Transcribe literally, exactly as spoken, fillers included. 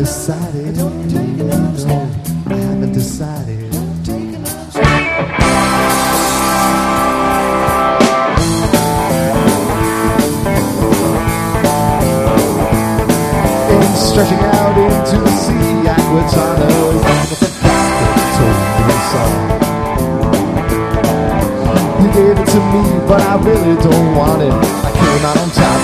decided. No, I haven't decided. And stretching out into the sea, Aquitano is like a bastard told me a song. You gave it to me, but I really don't want it. I came out on top